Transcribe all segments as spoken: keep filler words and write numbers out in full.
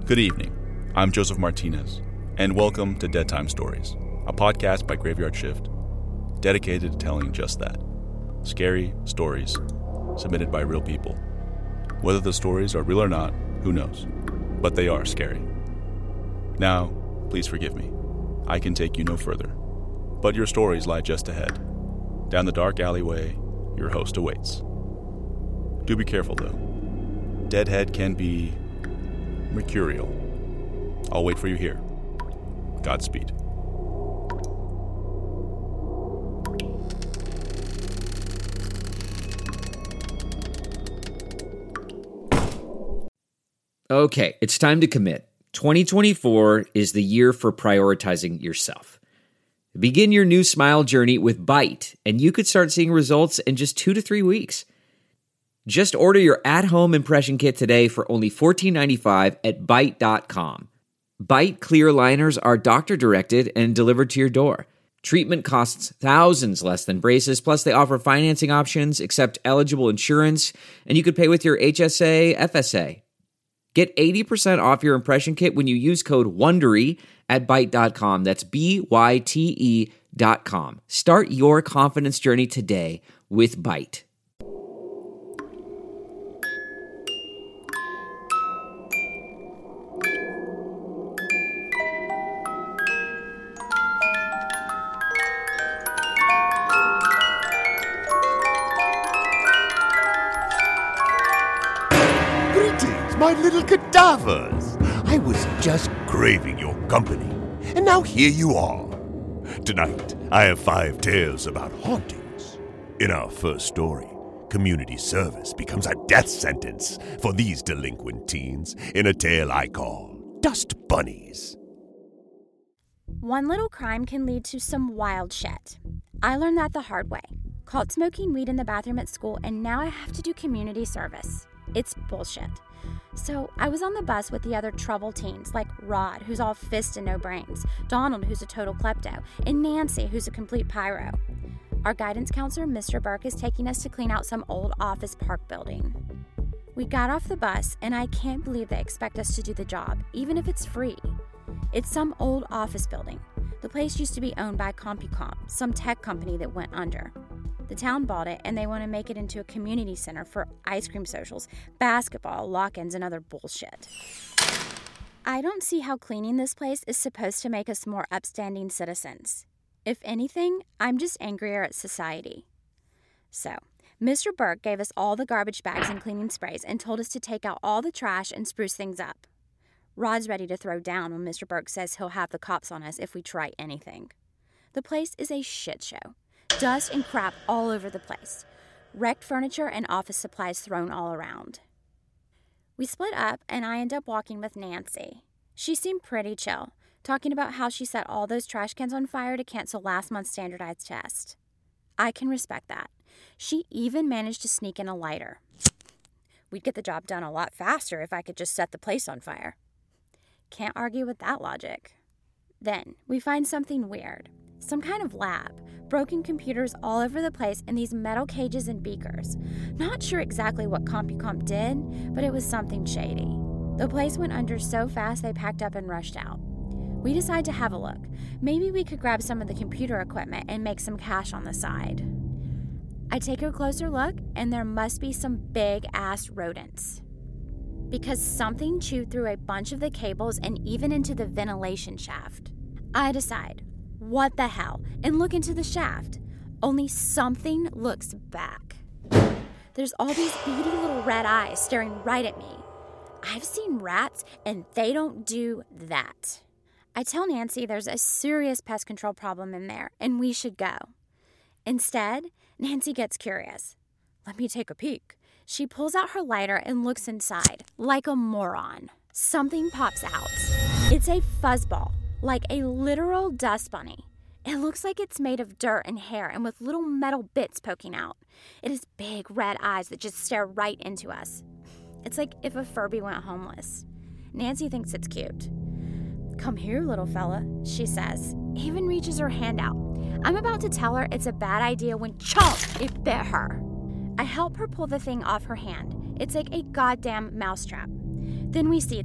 Good evening. I'm Joseph Martinez, and welcome to Dead Time Stories, a podcast by Graveyard Shift, dedicated to telling just that. Scary stories submitted by real people. Whether the stories are real or not, who knows? But they are scary. Now, please forgive me. I can take you no further. But your stories lie just ahead. Down the dark alleyway, your host awaits. Do be careful, though. Deadhead can be mercurial. I'll wait for you here. Godspeed. Okay, it's time to commit. twenty twenty-four is the year for prioritizing yourself. Begin your new smile journey with Byte, and you could start seeing results in just two to three weeks. Just order your at-home impression kit today for only fourteen ninety-five at byte dot com. Byte clear liners are doctor-directed and delivered to your door. Treatment costs thousands less than braces, plus they offer financing options, accept eligible insurance, and you could pay with your H S A, F S A. Get eighty percent off your impression kit when you use code WONDERY at byte dot com. That's B Y T E dot com. Start your confidence journey today with Byte. My little cadavers! I was just craving your company, and now here you are. Tonight, I have five tales about hauntings. In our first story, community service becomes a death sentence for these delinquent teens in a tale I call Dust Bunnies. One little crime can lead to some wild shit. I learned that the hard way. Caught smoking weed in the bathroom at school, and now I have to do community service. It's bullshit. So I was on the bus with the other trouble teens, like Rod, who's all fist and no brains, Donald, who's a total klepto, and Nancy, who's a complete pyro. Our guidance counselor, Mister Burke, is taking us to clean out some old office park building. We got off the bus, and I can't believe they expect us to do the job, even if it's free. It's some old office building. The place used to be owned by CompuComp, some tech company that went under. The town bought it, and they want to make it into a community center for ice cream socials, basketball, lock-ins, and other bullshit. I don't see how cleaning this place is supposed to make us more upstanding citizens. If anything, I'm just angrier at society. So, Mister Burke gave us all the garbage bags and cleaning sprays and told us to take out all the trash and spruce things up. Rod's ready to throw down when Mister Burke says he'll have the cops on us if we try anything. The place is a shit show. Dust and crap all over the place. Wrecked furniture and office supplies thrown all around. We split up, and I end up walking with Nancy. She seemed pretty chill, talking about how she set all those trash cans on fire to cancel last month's standardized test. I can respect that. She even managed to sneak in a lighter. We'd get the job done a lot faster if I could just set the place on fire. Can't argue with that logic. Then, we find something weird. Some kind of lab. Broken computers all over the place in these metal cages and beakers. Not sure exactly what CompuComp did, but it was something shady. The place went under so fast they packed up and rushed out. We decide to have a look. Maybe we could grab some of the computer equipment and make some cash on the side. I take a closer look, and there must be some big-ass rodents. Because something chewed through a bunch of the cables and even into the ventilation shaft. I decide, what the hell, and look into the shaft. Only something looks back. There's all these beady little red eyes staring right at me. I've seen rats, and they don't do that. I tell Nancy there's a serious pest control problem in there, and we should go. Instead, Nancy gets curious. Let me take a peek. She pulls out her lighter and looks inside, like a moron. Something pops out. It's a fuzzball. Like a literal dust bunny. It looks like it's made of dirt and hair and with little metal bits poking out. It has big red eyes that just stare right into us. It's like if a Furby went homeless. Nancy thinks it's cute. Come here, little fella, she says. Even reaches her hand out. I'm about to tell her it's a bad idea when chomp, it bit her. I help her pull the thing off her hand. It's like a goddamn mousetrap. Then we see them.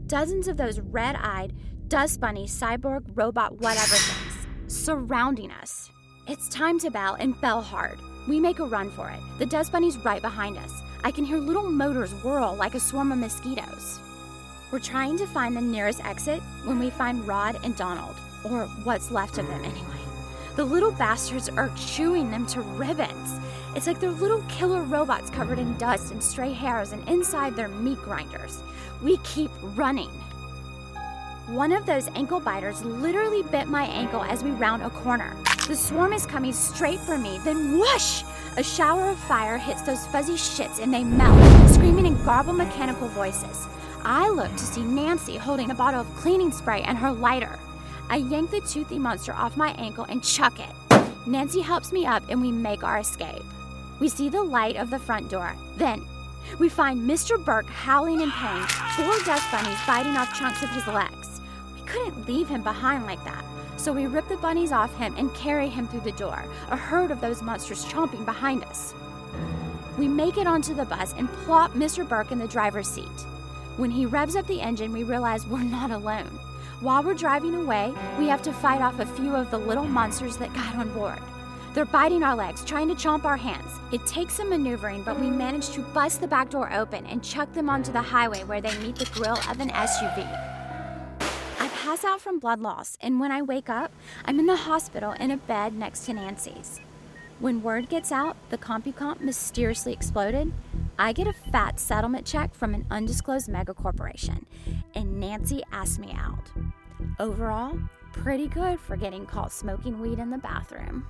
dozens of those red-eyed, dust bunny, cyborg, robot, whatever things surrounding us. It's time to bail, and bail hard. We make a run for it. The dust bunny's right behind us. I can hear little motors whirl like a swarm of mosquitoes. We're trying to find the nearest exit when we find Rod and Donald, or what's left of them anyway. The little bastards are chewing them to ribbons. It's like they're little killer robots covered in dust and stray hairs, and inside they're meat grinders. We keep running. One of those ankle biters literally bit my ankle as we round a corner. The swarm is coming straight for me, then whoosh! A shower of fire hits those fuzzy shits and they melt, screaming in garbled mechanical voices. I look to see Nancy holding a bottle of cleaning spray and her lighter. I yank the toothy monster off my ankle and chuck it. Nancy helps me up and we make our escape. We see the light of the front door. Then, we find Mister Burke howling in pain, four dust bunnies biting off chunks of his legs. We couldn't leave him behind like that, so we rip the bunnies off him and carry him through the door, a herd of those monsters chomping behind us. We make it onto the bus and plop Mister Burke in the driver's seat. When he revs up the engine, we realize we're not alone. While we're driving away, we have to fight off a few of the little monsters that got on board. They're biting our legs, trying to chomp our hands. It takes some maneuvering, but we manage to bust the back door open and chuck them onto the highway where they meet the grill of an S U V. I pass out from blood loss, and when I wake up, I'm in the hospital in a bed next to Nancy's. When word gets out the CompuComp mysteriously exploded, I get a fat settlement check from an undisclosed megacorporation, and Nancy asked me out. Overall, pretty good for getting caught smoking weed in the bathroom.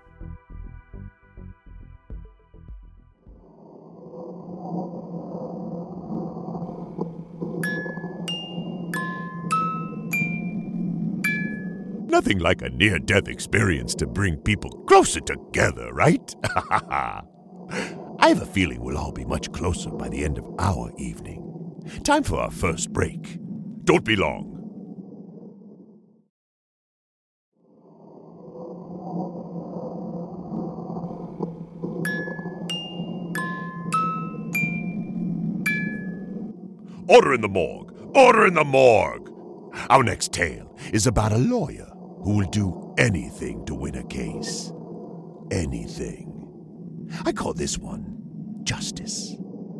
Nothing like a near-death experience to bring people closer together, right? I have a feeling we'll all be much closer by the end of our evening. Time for our first break. Don't be long. Order in the morgue! Order in the morgue! Our next tale is about a lawyer who will do anything to win a case. Anything. I call this one justice.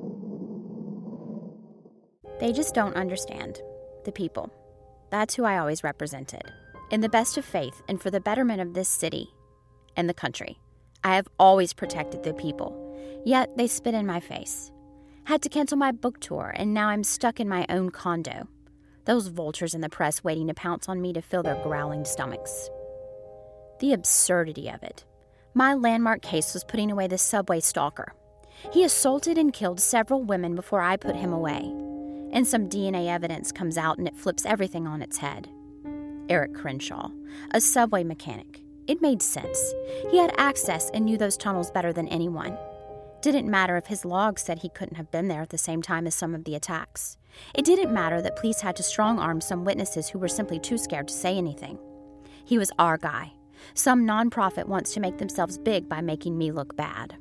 They just don't understand. The people. That's who I always represented. In the best of faith and for the betterment of this city and the country, I have always protected the people. Yet they spit in my face. Had to cancel my book tour, and now I'm stuck in my own condo. Those vultures in the press waiting to pounce on me to fill their growling stomachs. The absurdity of it. My landmark case was putting away the subway stalker. He assaulted and killed several women before I put him away. And some D N A evidence comes out and it flips everything on its head. Eric Crenshaw, a subway mechanic. It made sense. He had access and knew those tunnels better than anyone. Didn't matter if his logs said he couldn't have been there at the same time as some of the attacks. It didn't matter that police had to strong-arm some witnesses who were simply too scared to say anything. He was our guy. Some nonprofit wants to make themselves big by making me look bad.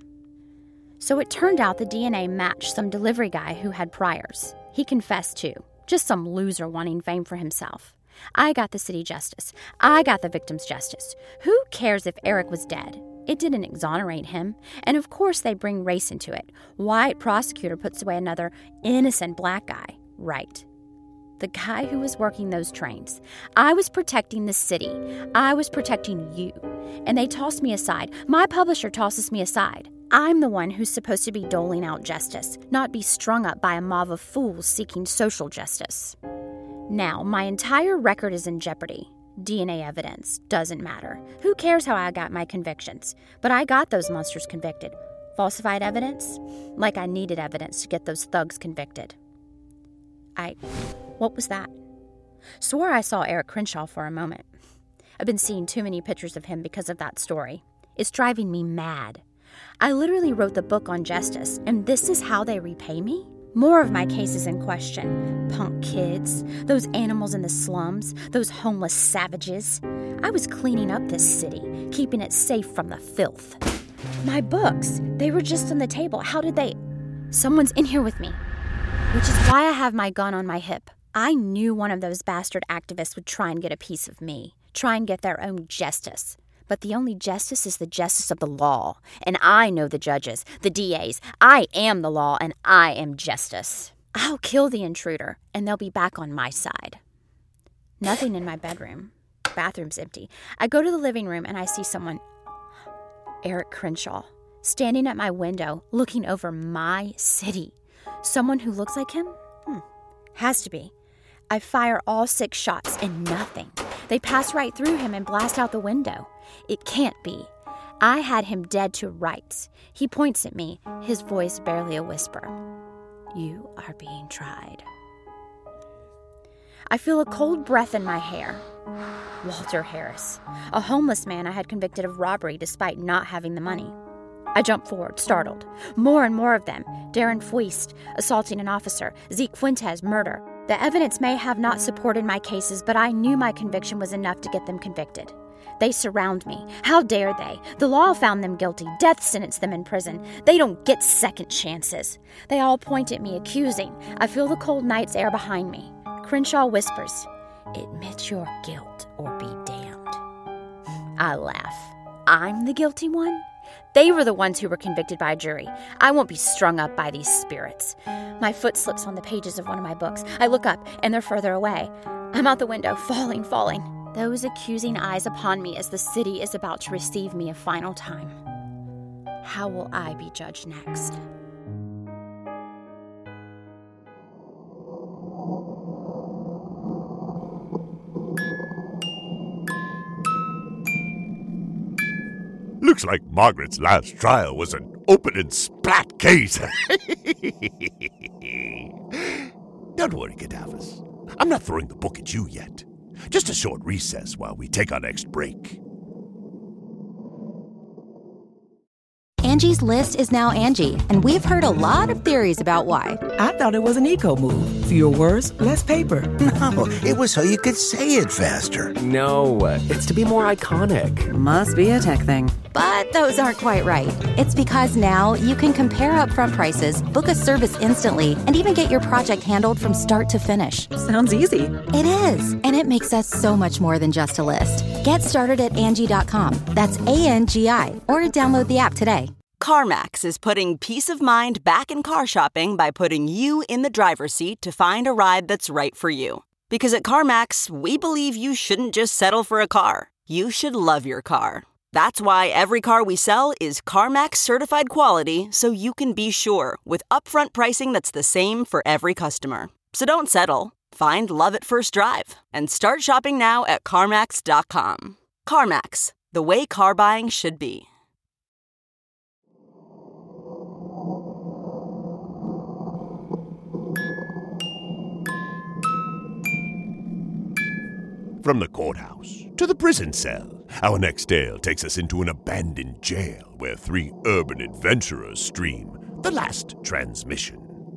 So it turned out the D N A matched some delivery guy who had priors. He confessed too. Just some loser wanting fame for himself. I got the city justice. I got the victim's justice. Who cares if Eric was dead? It didn't exonerate him. And of course they bring race into it. White prosecutor puts away another innocent black guy. Right. The guy who was working those trains. I was protecting the city. I was protecting you. And they tossed me aside. My publisher tosses me aside. I'm the one who's supposed to be doling out justice, not be strung up by a mob of fools seeking social justice. Now, my entire record is in jeopardy. D N A evidence doesn't matter. Who cares how I got my convictions? But I got those monsters convicted. Falsified evidence? Like I needed evidence to get those thugs convicted. I... What was that? Swore I saw Eric Crenshaw for a moment. I've been seeing too many pictures of him because of that story. It's driving me mad. I literally wrote the book on justice, and this is how they repay me? More of my cases in question. Punk kids, those animals in the slums, those homeless savages. I was cleaning up this city, keeping it safe from the filth. My books, they were just on the table. How did they... Someone's in here with me. Which is why I have my gun on my hip. I knew one of those bastard activists would try and get a piece of me, try and get their own justice. But the only justice is the justice of the law. And I know the judges, the D As. I am the law, and I am justice. I'll kill the intruder, and they'll be back on my side. Nothing in my bedroom. Bathroom's empty. I go to the living room, and I see someone, Eric Crenshaw, standing at my window, looking over my city. Someone who looks like him? Hmm. Has to be. I fire all six shots, and nothing. They pass right through him and blast out the window. It can't be. I had him dead to rights. He points at me, his voice barely a whisper. You are being tried. I feel a cold breath in my hair. Walter Harris, a homeless man I had convicted of robbery despite not having the money. I jump forward, startled. More and more of them. Darren Fuist, assaulting an officer. Zeke Fuentes, murder. The evidence may have not supported my cases, but I knew my conviction was enough to get them convicted. They surround me. How dare they? The law found them guilty. Death sentenced them in prison. They don't get second chances. They all point at me, accusing. I feel the cold night's air behind me. Crenshaw whispers, admit your guilt or be damned. I laugh. I'm the guilty one? They were the ones who were convicted by a jury. I won't be strung up by these spirits. My foot slips on the pages of one of my books. I look up, and they're further away. I'm out the window, falling, falling. Those accusing eyes upon me as the city is about to receive me a final time. How will I be judged next? Looks like Margaret's last trial was an open and splat case. Don't worry, cadavers. I'm not throwing the book at you yet. Just a short recess while we take our next break. Angie's List is now Angie, and we've heard a lot of theories about why. I thought it was an eco move. Fewer words, less paper. No, it was so you could say it faster. No, it's to be more iconic. Must be a tech thing. But those aren't quite right. It's because now you can compare upfront prices, book a service instantly, and even get your project handled from start to finish. Sounds easy. It is, and it makes us so much more than just a list. Get started at Angie dot com. That's A N G I, or download the app today. CarMax is putting peace of mind back in car shopping by putting you in the driver's seat to find a ride that's right for you. Because at CarMax, we believe you shouldn't just settle for a car. You should love your car. That's why every car we sell is CarMax certified quality, so you can be sure with upfront pricing that's the same for every customer. So don't settle. Find love at first drive and start shopping now at CarMax dot com. CarMax, the way car buying should be. From the courthouse to the prison cell, our next tale takes us into an abandoned jail where three urban adventurers stream The Last Transmission.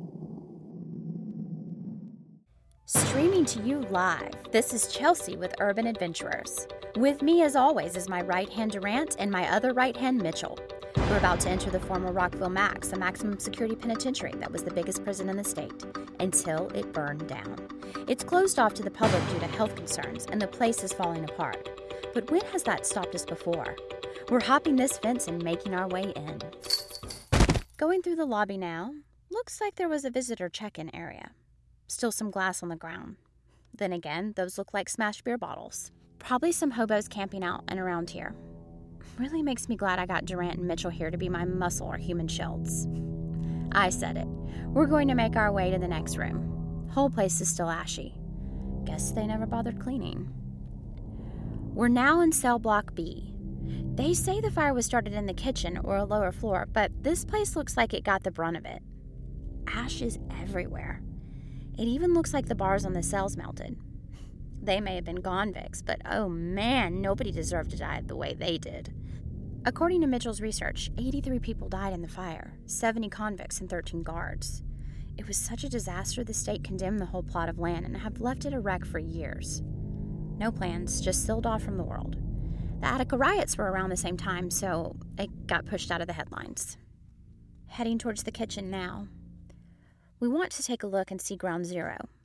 Streaming to you live, this is Chelsea with Urban Adventurers. With me, as always, is my right hand Durant and my other right hand Mitchell. We're about to enter the former Rockville Max, a maximum security penitentiary that was the biggest prison in the state, until it burned down. It's closed off to the public due to health concerns, and the place is falling apart. But when has that stopped us before? We're hopping this fence and making our way in. Going through the lobby now, looks like there was a visitor check-in area. Still some glass on the ground. Then again, those look like smashed beer bottles. Probably some hobos camping out and around here. Really makes me glad I got Durant and Mitchell here to be my muscle or human shields. I said it. We're going to make our way to the next room. Whole place is still ashy. Guess they never bothered cleaning. We're now in cell block B. They say the fire was started in the kitchen or a lower floor, but this place looks like it got the brunt of it. Ash is everywhere. It even looks like the bars on the cells melted. They may have been convicts, but oh man, nobody deserved to die the way they did. According to Mitchell's research, eighty-three people died in the fire, seventy convicts and thirteen guards. It was such a disaster the state condemned the whole plot of land and have left it a wreck for years. No plans, just sealed off from the world. The Attica riots were around the same time, so it got pushed out of the headlines. Heading towards the kitchen now. We want to take a look and see ground zero.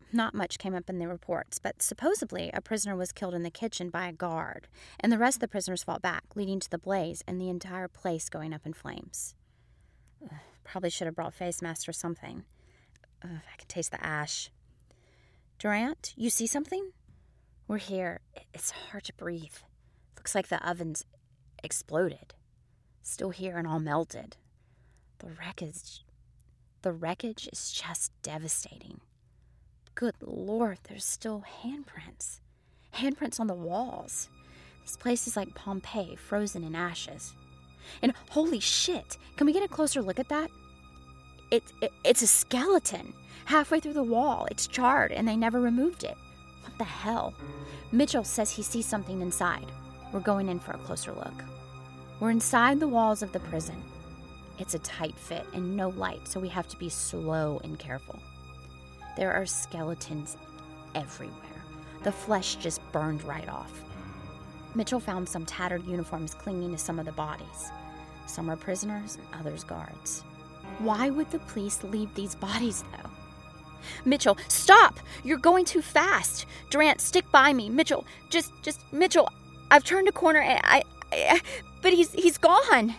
Not much came up in the reports, but supposedly a prisoner was killed in the kitchen by a guard, and the rest of the prisoners fought back, leading to the blaze and the entire place going up in flames. Ugh, probably should have brought face masks or something. Ugh, I can taste the ash. Durant, you see something? We're here. It's hard to breathe. Looks like the oven's exploded. Still here and all melted. The wreckage... The wreckage is just devastating. Good Lord, there's still handprints. Handprints on the walls. This place is like Pompeii, frozen in ashes. And holy shit, can we get a closer look at that? It, it, it's a skeleton. Halfway through the wall, it's charred, and they never removed it. What the hell? Mitchell says he sees something inside. We're going in for a closer look. We're inside the walls of the prison. It's a tight fit and no light, so we have to be slow and careful. There are skeletons everywhere. The flesh just burned right off. Mitchell found some tattered uniforms clinging to some of the bodies. Some are prisoners and others guards. Why would the police leave these bodies, though? Mitchell, stop! You're going too fast. Durant, stick by me. Mitchell, just, just, Mitchell, I've turned a corner and I, I, but he's, he's gone.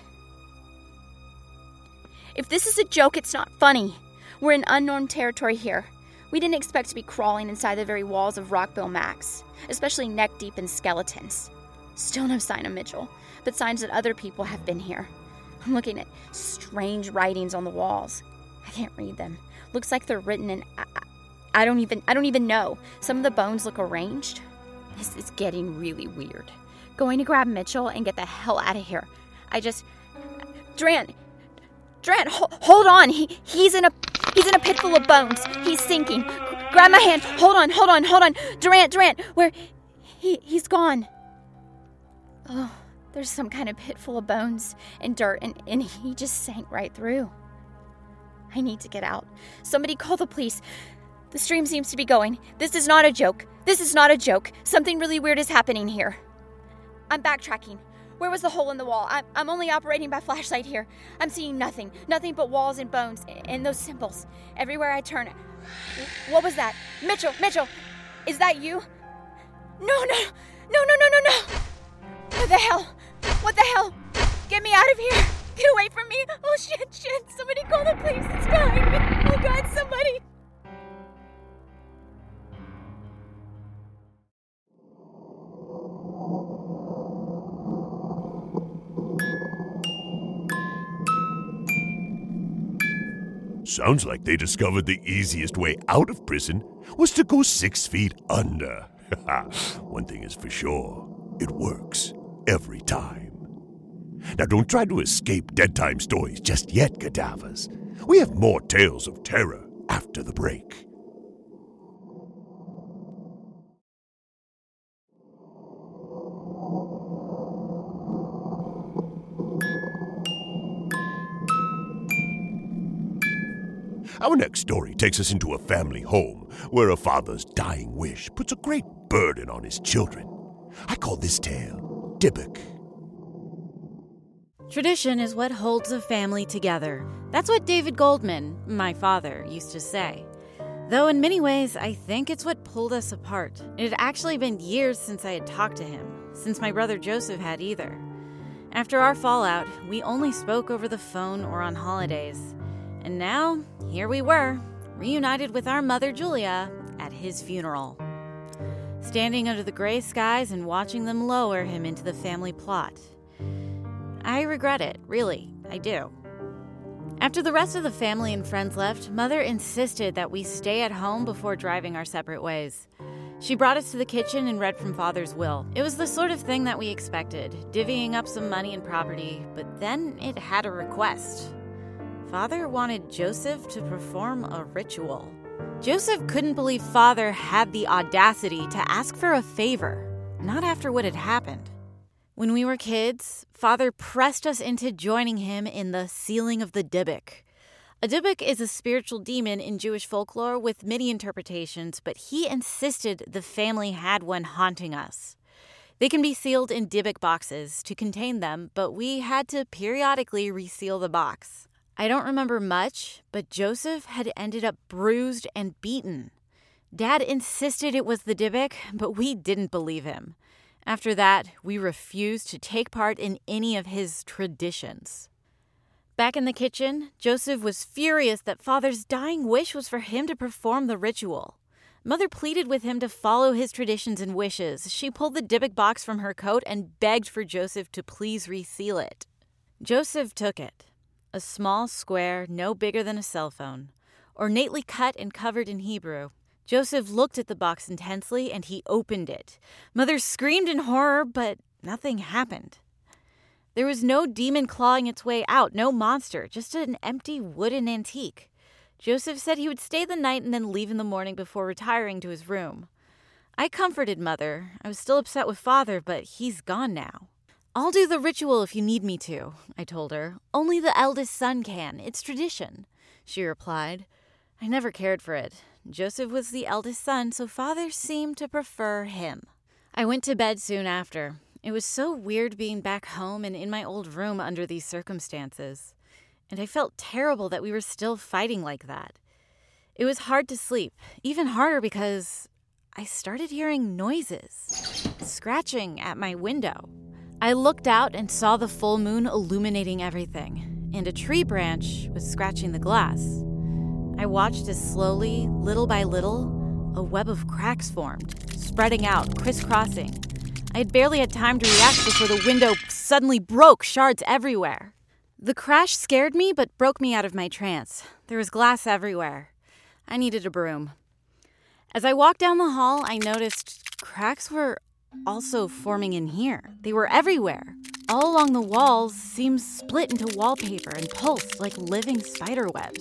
If this is a joke, it's not funny. We're in unknown territory here. We didn't expect to be crawling inside the very walls of Rockville Max, especially neck-deep in skeletons. Still no sign of Mitchell, but signs that other people have been here. I'm looking at strange writings on the walls. I can't read them. Looks like they're written in... I, I don't even I don't even know. Some of the bones look arranged. This is getting really weird. Going to grab Mitchell and get the hell out of here. I just... Durant! Durant, ho- hold on! He he's in a... He's in a pit full of bones. He's sinking. Grab my hand. Hold on, hold on, hold on. Durant, Durant, where... He, he's gone. Oh, there's some kind of pit full of bones and dirt, and, and he just sank right through. I need to get out. Somebody call the police. The stream seems to be going. This is not a joke. This is not a joke. Something really weird is happening here. I'm backtracking. Where was the hole in the wall? I'm, I'm only operating by flashlight here. I'm seeing nothing. Nothing but walls and bones and those symbols. Everywhere I turn. What was that? Mitchell, Mitchell, is that you? No, no, no, no, no, no, no. What the hell? What the hell? Get me out of here. Get away from me. Oh, shit, shit. Somebody call the police. It's behind me. Oh, God, somebody. Sounds like they discovered the easiest way out of prison was to go six feet under. One thing is for sure, it works every time. Now don't try to escape Dead Time Stories just yet, cadavers. We have more tales of terror after the break. Our next story takes us into a family home where a father's dying wish puts a great burden on his children. I call this tale Dybbuk. Tradition is what holds a family together. That's what David Goldman, my father, used to say. Though in many ways, I think it's what pulled us apart. It had actually been years since I had talked to him, since my brother Joseph had either. After our fallout, we only spoke over the phone or on holidays. And now, here we were, reunited with our mother Julia at his funeral. Standing under the gray skies and watching them lower him into the family plot. I regret it, really, I do. After the rest of the family and friends left, Mother insisted that we stay at home before driving our separate ways. She brought us to the kitchen and read from Father's will. It was the sort of thing that we expected, divvying up some money and property, but then it had a request. Father wanted Joseph to perform a ritual. Joseph couldn't believe Father had the audacity to ask for a favor, not after what had happened. When we were kids, Father pressed us into joining him in the sealing of the Dybbuk. A Dybbuk is a spiritual demon in Jewish folklore with many interpretations, but he insisted the family had one haunting us. They can be sealed in Dybbuk boxes to contain them, but we had to periodically reseal the box. I don't remember much, but Joseph had ended up bruised and beaten. Dad insisted it was the Dybbuk, but we didn't believe him. After that, we refused to take part in any of his traditions. Back in the kitchen, Joseph was furious that Father's dying wish was for him to perform the ritual. Mother pleaded with him to follow his traditions and wishes. She pulled the Dybbuk box from her coat and begged for Joseph to please reseal it. Joseph took it. A small square no bigger than a cell phone, ornately cut and covered in Hebrew. Joseph looked at the box intensely, and he opened it. Mother screamed in horror, but nothing happened. There was no demon clawing its way out, no monster, just an empty wooden antique. Joseph said he would stay the night and then leave in the morning before retiring to his room. I comforted Mother. I was still upset with Father, but he's gone now. I'll do the ritual if you need me to, I told her. Only the eldest son can. It's tradition, she replied. I never cared for it. Joseph was the eldest son, so Father seemed to prefer him. I went to bed soon after. It was so weird being back home and in my old room under these circumstances. And I felt terrible that we were still fighting like that. It was hard to sleep, even harder because I started hearing noises, scratching at my window. I looked out and saw the full moon illuminating everything, and a tree branch was scratching the glass. I watched as slowly, little by little, a web of cracks formed, spreading out, crisscrossing. I had barely had time to react before the window suddenly broke, shards everywhere. The crash scared me but broke me out of my trance. There was glass everywhere. I needed a broom. As I walked down the hall, I noticed cracks were also forming in here. They were everywhere. All along the walls seemed split into wallpaper and pulsed like living spider webs.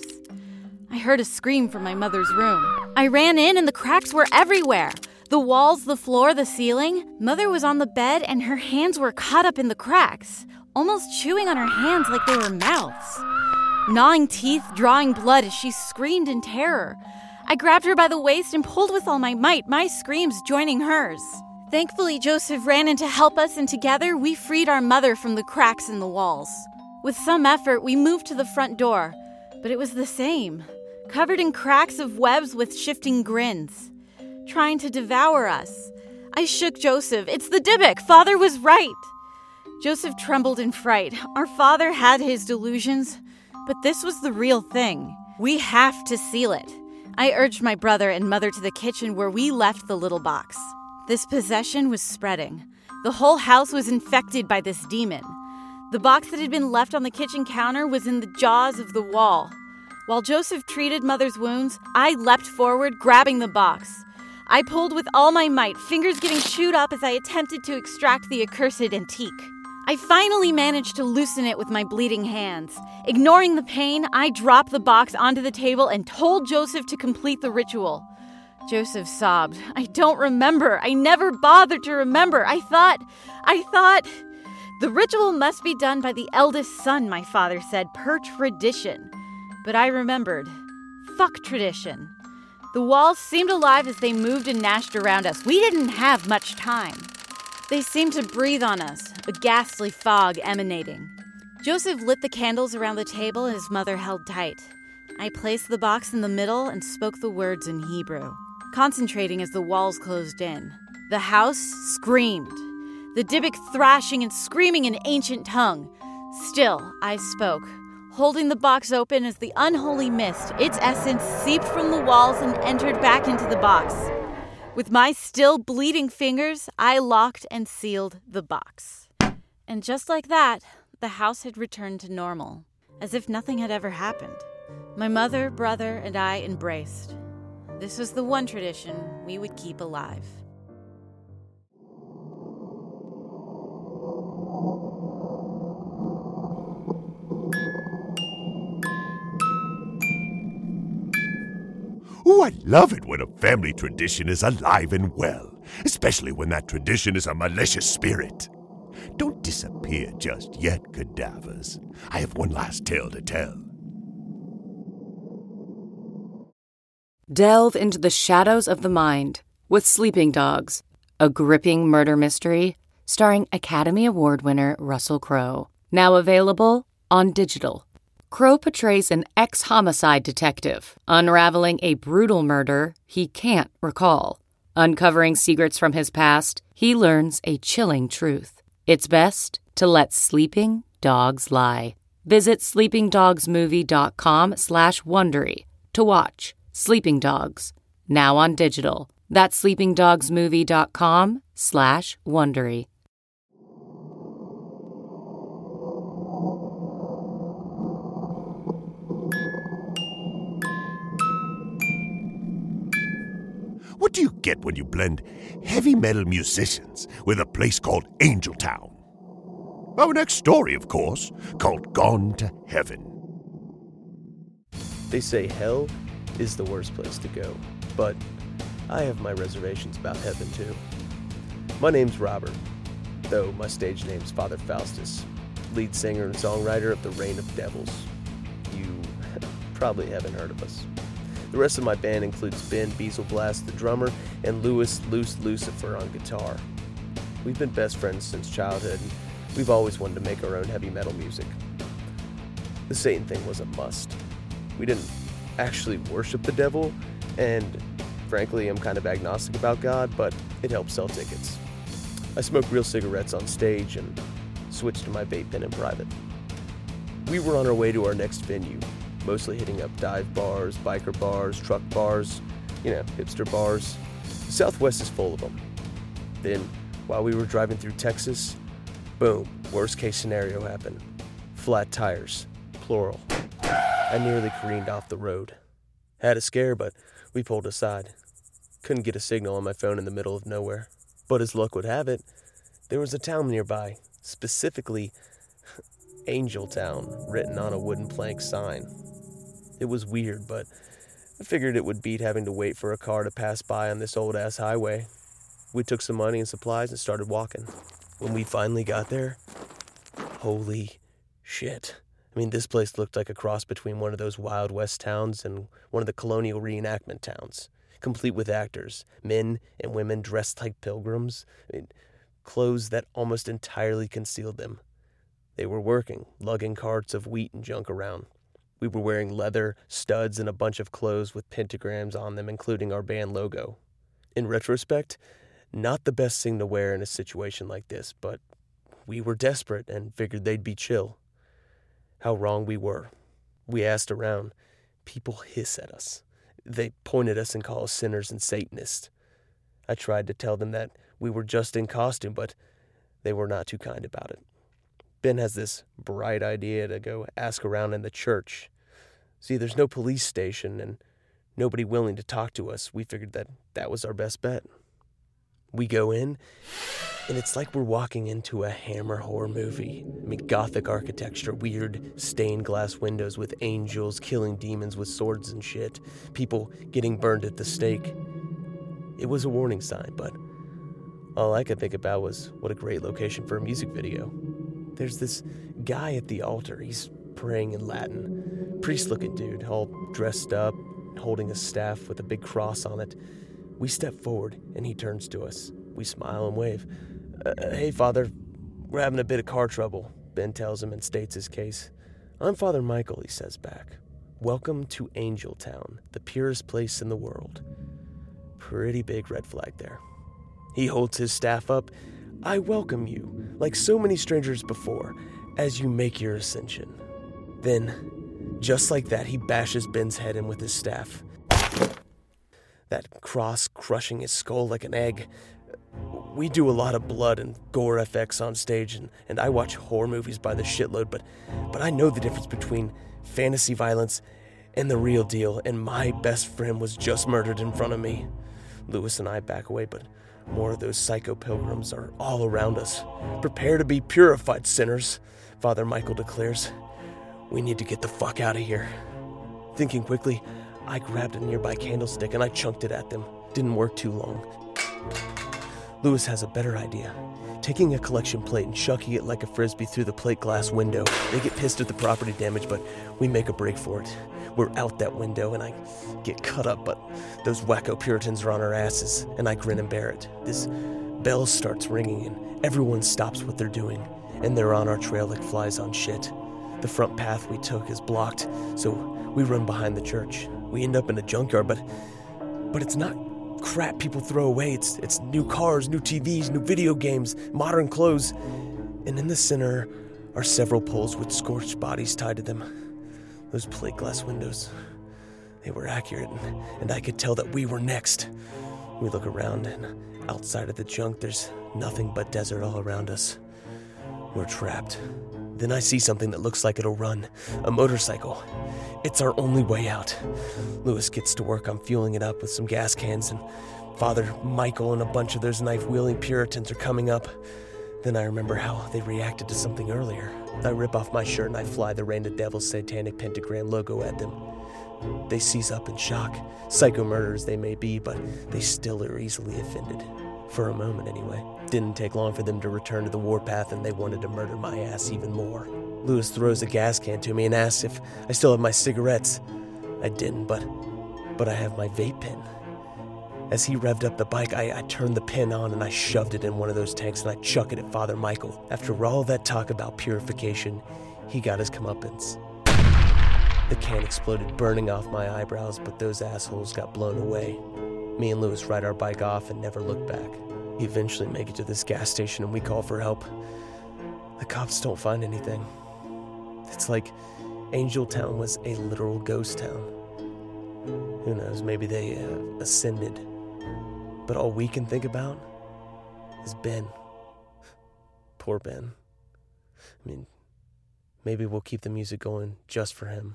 I heard a scream from my mother's room. I ran in and the cracks were everywhere. The walls, the floor, the ceiling. Mother was on the bed and her hands were caught up in the cracks, almost chewing on her hands like they were mouths. Gnawing teeth, drawing blood as she screamed in terror. I grabbed her by the waist and pulled with all my might, my screams joining hers. Thankfully, Joseph ran in to help us, and together we freed our mother from the cracks in the walls. With some effort, we moved to the front door, but it was the same, covered in cracks of webs with shifting grins, trying to devour us. I shook Joseph. It's the Dybbuk. Father was right. Joseph trembled in fright. Our father had his delusions, but this was the real thing. We have to seal it. I urged my brother and mother to the kitchen where we left the little box. This possession was spreading. The whole house was infected by this demon. The box that had been left on the kitchen counter was in the jaws of the wall. While Joseph treated Mother's wounds, I leapt forward, grabbing the box. I pulled with all my might, fingers getting chewed up as I attempted to extract the accursed antique. I finally managed to loosen it with my bleeding hands. Ignoring the pain, I dropped the box onto the table and told Joseph to complete the ritual. Joseph sobbed. I don't remember. I never bothered to remember. I thought, I thought... The ritual must be done by the eldest son, my father said, per tradition. But I remembered. Fuck tradition. The walls seemed alive as they moved and gnashed around us. We didn't have much time. They seemed to breathe on us, a ghastly fog emanating. Joseph lit the candles around the table and his mother held tight. I placed the box in the middle and spoke the words in Hebrew, concentrating as the walls closed in. The house screamed, the Dybbuk thrashing and screaming in ancient tongue. Still, I spoke, holding the box open as the unholy mist, its essence, seeped from the walls and entered back into the box. With my still bleeding fingers, I locked and sealed the box. And just like that, the house had returned to normal, as if nothing had ever happened. My mother, brother, and I embraced. This was the one tradition we would keep alive. Oh, I love it when a family tradition is alive and well, especially when that tradition is a malicious spirit. Don't disappear just yet, cadavers. I have one last tale to tell. Delve into the shadows of the mind with Sleeping Dogs, a gripping murder mystery starring Academy Award winner Russell Crowe. Now available on digital. Crowe portrays an ex-homicide detective, unraveling a brutal murder he can't recall. Uncovering secrets from his past, he learns a chilling truth. It's best to let sleeping dogs lie. Visit sleepingdogsmovie.com slash Wondery to watch Sleeping Dogs, now on digital. That's sleepingdogsmovie.com slash Wondery. What do you get when you blend heavy metal musicians with a place called Angel Town? Our next story, of course, called Gone to Heaven. They say hell is the worst place to go, but I have my reservations about heaven too. My name's Robert, though my stage name's Father Faustus, lead singer and songwriter of the Reign of Devils. You probably haven't heard of us. The rest of my band includes Ben Beaselblast, the drummer, and Louis Luce Lucifer on guitar. We've been best friends since childhood, and we've always wanted to make our own heavy metal music. The Satan thing was a must. We didn't actually worship the devil, and frankly, I'm kind of agnostic about God, but it helps sell tickets. I smoke real cigarettes on stage and switch to my vape pen in private. We were on our way to our next venue, mostly hitting up dive bars, biker bars, truck bars, you know, hipster bars. The Southwest is full of them. Then, while we were driving through Texas, boom, worst case scenario happened. Flat tires, plural. I nearly careened off the road. Had a scare, but we pulled aside. Couldn't get a signal on my phone in the middle of nowhere. But as luck would have it, there was a town nearby, specifically Angel Town, written on a wooden plank sign. It was weird, but I figured it would beat having to wait for a car to pass by on this old-ass highway. We took some money and supplies and started walking. When we finally got there, holy shit. I mean, this place looked like a cross between one of those Wild West towns and one of the colonial reenactment towns, complete with actors, men and women dressed like pilgrims, I mean, clothes that almost entirely concealed them. They were working, lugging carts of wheat and junk around. We were wearing leather, studs, and a bunch of clothes with pentagrams on them, including our band logo. In retrospect, not the best thing to wear in a situation like this, but we were desperate and figured they'd be chill. How wrong we were. We asked around. People hiss at us. They point at us and call us sinners and Satanists. I tried to tell them that we were just in costume, but they were not too kind about it. Ben has this bright idea to go ask around in the church. See, there's no police station and nobody willing to talk to us. We figured that that was our best bet. We go in, and it's like we're walking into a Hammer horror movie. I mean, gothic architecture, weird stained glass windows with angels killing demons with swords and shit, people getting burned at the stake. It was a warning sign, but all I could think about was what a great location for a music video. There's this guy at the altar. He's praying in Latin. Priest-looking dude, all dressed up, holding a staff with a big cross on it. We step forward, and he turns to us. We smile and wave. Uh, hey, Father, we're having a bit of car trouble, Ben tells him and states his case. I'm Father Michael, he says back. Welcome to Angel Town, the purest place in the world. Pretty big red flag there. He holds his staff up. I welcome you, like so many strangers before, as you make your ascension. Then, just like that, he bashes Ben's head in with his staff. That cross crushing his skull like an egg. We do a lot of blood and gore effects on stage, and, and I watch horror movies by the shitload, but, but I know the difference between fantasy violence and the real deal, and my best friend was just murdered in front of me. Louis and I back away, but more of those psycho pilgrims are all around us. Prepare to be purified, sinners, Father Michael declares. We need to get the fuck out of here. Thinking quickly, I grabbed a nearby candlestick and I chunked it at them. Didn't work too long. Louis has a better idea. Taking a collection plate and chucking it like a frisbee through the plate glass window. They get pissed at the property damage, but we make a break for it. We're out that window and I get cut up, but those wacko Puritans are on our asses, and I grin and bear it. This bell starts ringing and everyone stops what they're doing, and they're on our trail like flies on shit. The front path we took is blocked, so we run behind the church. We end up in a junkyard, but but it's not crap people throw away. It's it's new cars, new T Vs, new video games, modern clothes. And in the center are several poles with scorched bodies tied to them. Those plate glass windows, they were accurate, and, and I could tell that we were next. We look around, and outside of the junk, there's nothing but desert all around us. We're trapped. Then I see something that looks like it'll run. A motorcycle. It's our only way out. Lewis gets to work on fueling it up with some gas cans, and Father Michael and a bunch of those knife-wielding Puritans are coming up. Then I remember how they reacted to something earlier. I rip off my shirt and I fly the Rain of Devil's satanic pentagram logo at them. They seize up in shock. Psycho murderers they may be, but they still are easily offended. For a moment, anyway. Didn't take long for them to return to the warpath, and they wanted to murder my ass even more. Lewis throws a gas can to me and asks if I still have my cigarettes. I didn't, but but I have my vape pen. As he revved up the bike, I, I turned the pin on and I shoved it in one of those tanks and I chuck it at Father Michael. After all that talk about purification, he got his comeuppance. The can exploded, burning off my eyebrows, but those assholes got blown away. Me and Lewis ride our bike off and never look back. We eventually make it to this gas station and we call for help. The cops don't find anything. It's like Angel Town was a literal ghost town. Who knows, maybe they uh, ascended. But all we can think about is Ben. Poor Ben. I mean, maybe we'll keep the music going just for him.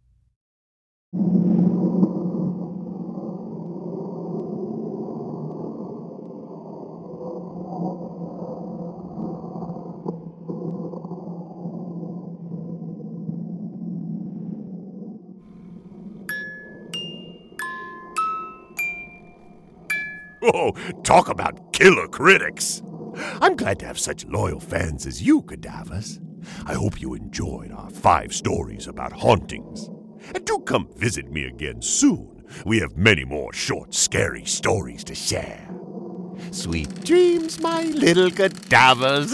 Oh, talk about killer critics. I'm glad to have such loyal fans as you, Cadavers. I hope you enjoyed our five stories about hauntings. And do come visit me again soon. We have many more short, scary stories to share. Sweet dreams, my little cadavers.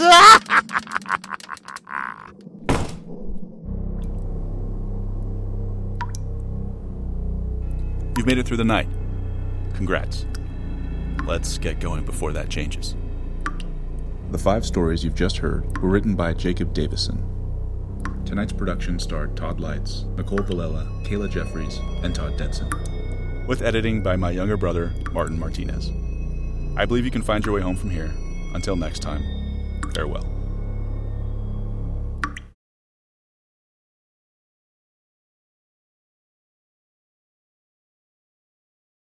You've made it through the night. Congrats. Let's get going before that changes. The five stories you've just heard were written by Jacob Davison. Tonight's production starred Todd Lights, Nicole Villela, Kayla Jeffries, and Todd Denson, with editing by my younger brother, Martin Martinez. I believe you can find your way home from here. Until next time, farewell.